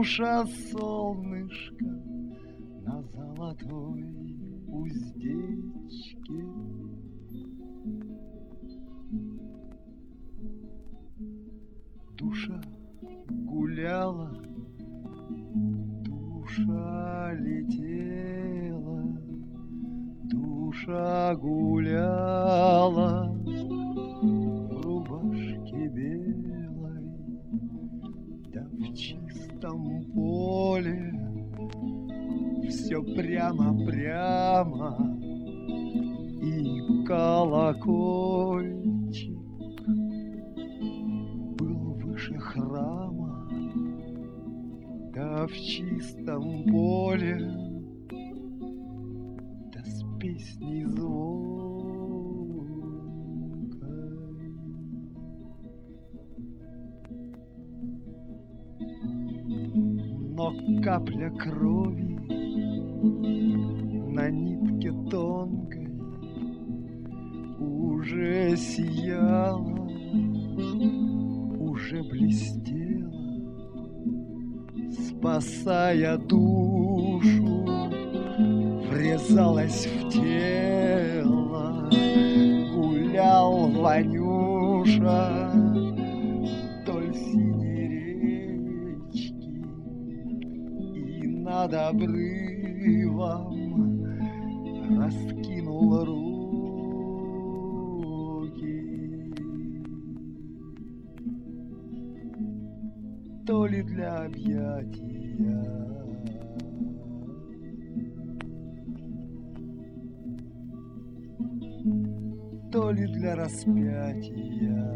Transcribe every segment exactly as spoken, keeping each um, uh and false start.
Ванюша, солнышко на золотой уздечке. Душа гуляла, душа летела, душа гуляла в рубашке белой, да в чистом поле все прямо-прямо, и колокольчик был выше храма, да в чистом поле, да с песней звонкой. Но капля крови на нитке тонкой уже сияла, уже блестела, спасая душу, врезалась в тело. Гулял Ванюша вдоль синей речки и над обрывом раскинул руки, то ли для объятия, то ли для распятия.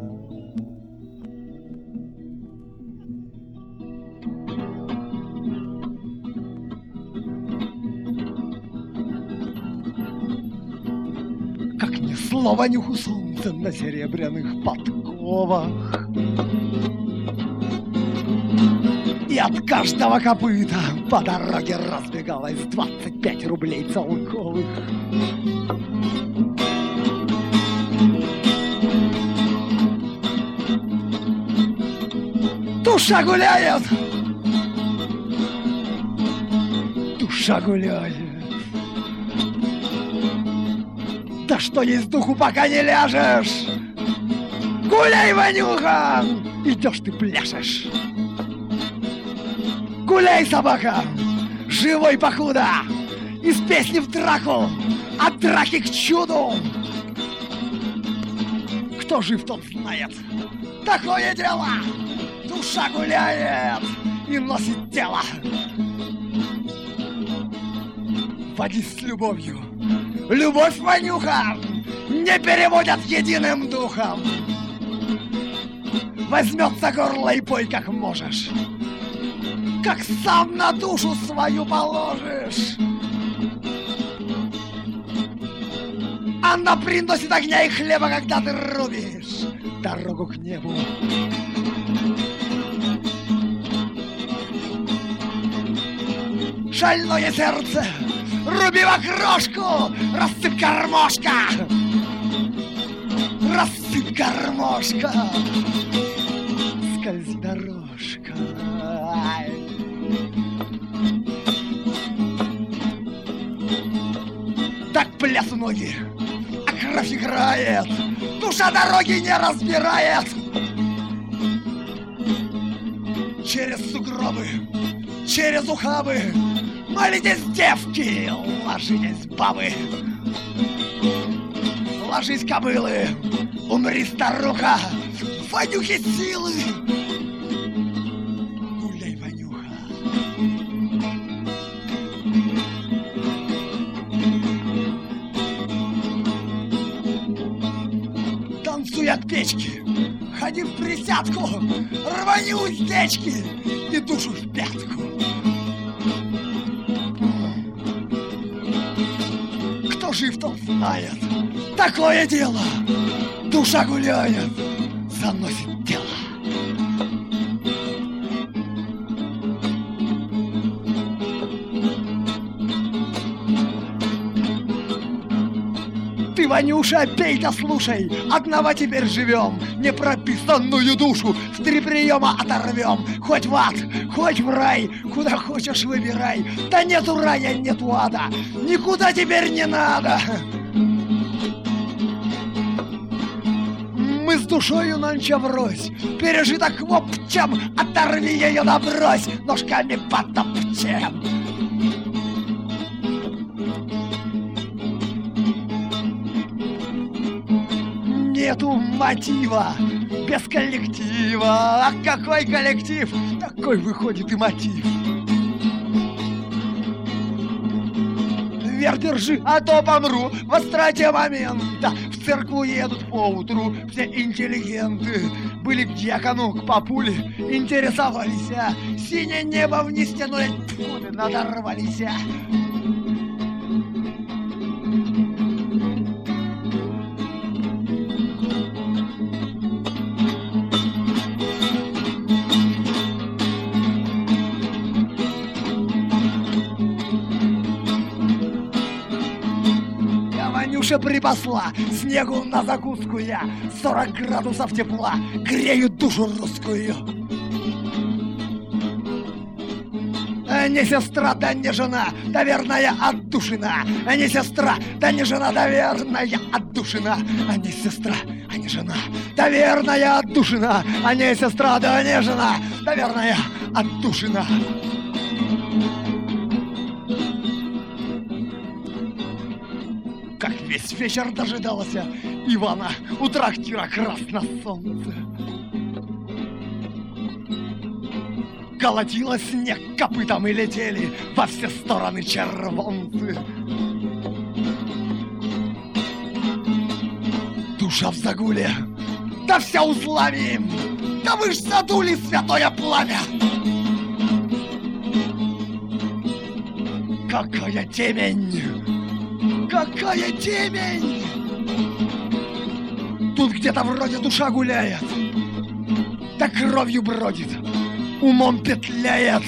Как несло Ванюху солнце на серебряных подковах, и от каждого копыта по дороге разбегалось двадцать пять рублей целковых. Душа гуляет, душа гуляет. Да что есть духу, пока не ляжешь? Гуляй, Ванюха, идешь ты пляшешь. Гуляй, собака, живой покуда, из песни в драку, от драки к чуду. Кто жив, тот знает, такое дело. Душа гуляет и носит тело. Водись с любовью. Любовь, Ванюха, не переводят единым духом. Возьмется горло и пой, как можешь, как сам на душу свою положишь. Она приносит огня и хлеба, когда ты рубишь дорогу к небу. Шальное сердце, руби в окрошку, рассыпь гармошка, рассыпь гармошка, скользи дорожка. Так пляс в ноги, а кровь играет, душа дороги не разбирает. Через сугробы, через ухабы, молитесь, девки, ложитесь, бабы. Ложись, кобылы, умри, старуха, Ванюхе силы. Гуляй, Ванюха. Танцуй от печки, ходи в присядку, рвани уздечки и душу в пятку. Кто жив, тот знает, такое дело. Душа гуляет, заносит тело. Ты, Ванюша, пей да слушай, одного теперь живем, не прописывай сонную душу в три приема оторвем. Хоть в ад, хоть в рай, куда хочешь выбирай. Да нету рая, нету ада, никуда теперь не надо. Мы с душою нонче врозь, пережиток вопчем, оторви ее да брось, ножками потопчем. Нету мотива без коллектива. А какой коллектив, такой выходит и мотив. Вверх держи, а то помру в остроте момента. В церкву едут поутру все интеллигенты. Были к дьякону, к папуле, интересовались. Синее небо вниз тянули, тьфу ты, надорвались. Ванюша припасла снегу на закуску я. Сорок градусов тепла греют душу русскую. Не сестра, да не жена, да верная отдушина. Не сестра, да не жена, да верная отдушина. А не сестра, а не жена, да верная отдушина. А не сестра, да не жена, да верная отдушина. Как весь вечер дожидался Ивана у трактира красно солнце. Колотило снег копытом и летели во все стороны червонцы. Душа в загуле, да вся узлами, да вы ж задули святое пламя. Какая темень! Какая темень! Тут где-то вроде душа гуляет, да кровью бродит, умом петляет.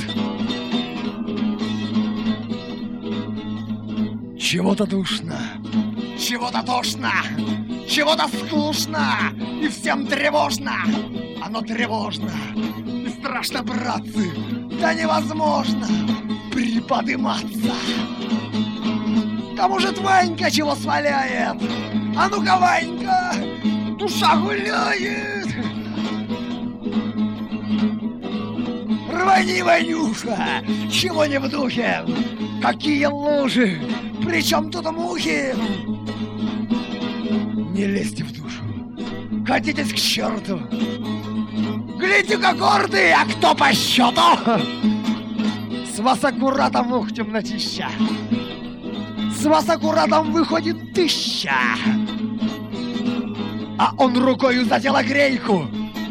Чего-то душно, чего-то тошно, чего-то скучно, и всем тревожно. Оно тревожно и страшно, братцы, да невозможно приподыматься. Да может Ванька чего сваляет? А ну-ка, Ванька, душа гуляет. Рвани, Ванюша, чего не в духе? Какие лужи, причем тут мухи? Не лезьте в душу, катитесь к черту. Глядите-ка гордые, а кто по счету? С вас аккуратом, ух, темнотища. С вас аккуратом выходит тысяча, а он рукою за телогрейку,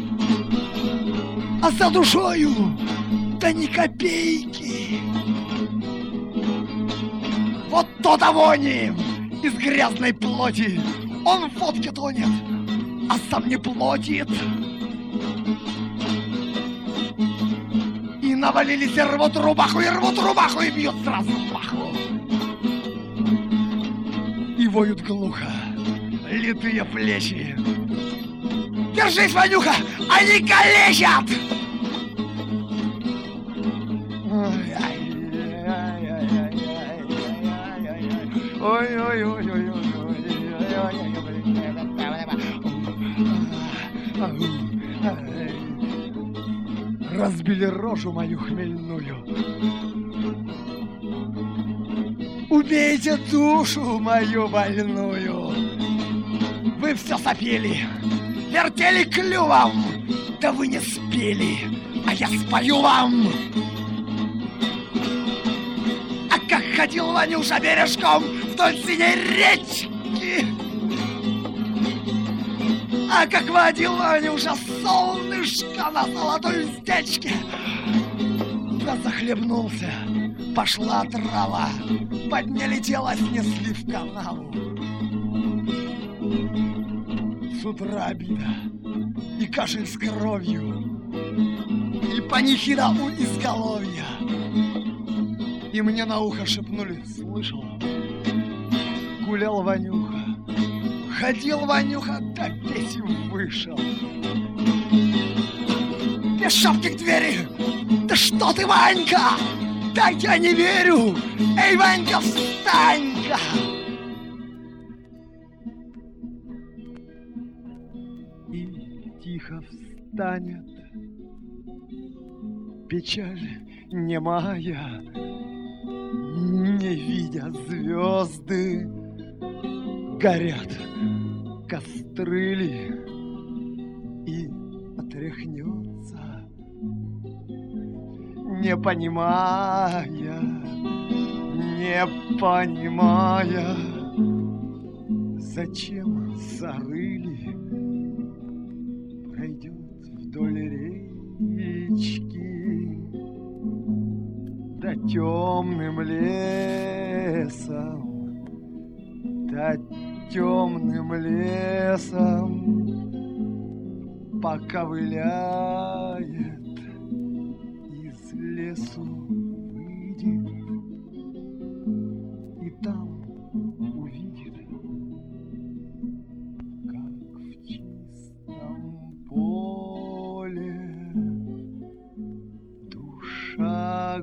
а за душою да ни копейки. Вот то-то вони из грязной плоти, он в водке тонет, а сам не плотит. И навалились, и рвут рубаху, и рвут рубаху, и бьют сразу паху. И воют глухо литые плечи. Держись, Ванюха, они калечат! Разбили рожу мою хмельную. Убейте душу мою больную. Вы все сопели, вертели клювом, да вы не спели, а я спою вам. А как ходил Ванюша бережком вдоль синей речки, а как водил Ванюша солнышко на золотой уздечке, да захлебнулся, пошла трава, под не летела, снесли в канаву. С утра обида и кашель с кровью, и панихида у изголовья. И мне на ухо шепнули, слышал, гулял Ванюха, ходил Ванюха, да песен вышел. Без шапки к двери. Да что ты, Ванька? Да я не верю. Эй, Ванька, встань-ка! И тихо встанет печаль немая, не видя звезды, горят кострыли, и отряхнется, не понимая, не понимая, зачем зарыли, пройдет вдоль речки, да темным лесом, да темным лесом поковыляет, из лесу выйдет, и там увидит, как в чистом поле душа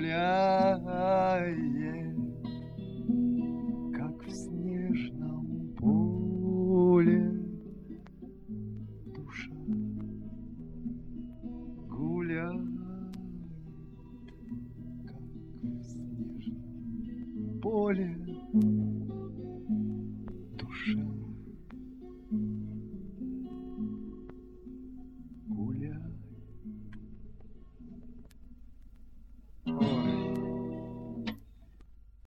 гуляет, как в снежном поле душа гуляет, как в снежном поле душа.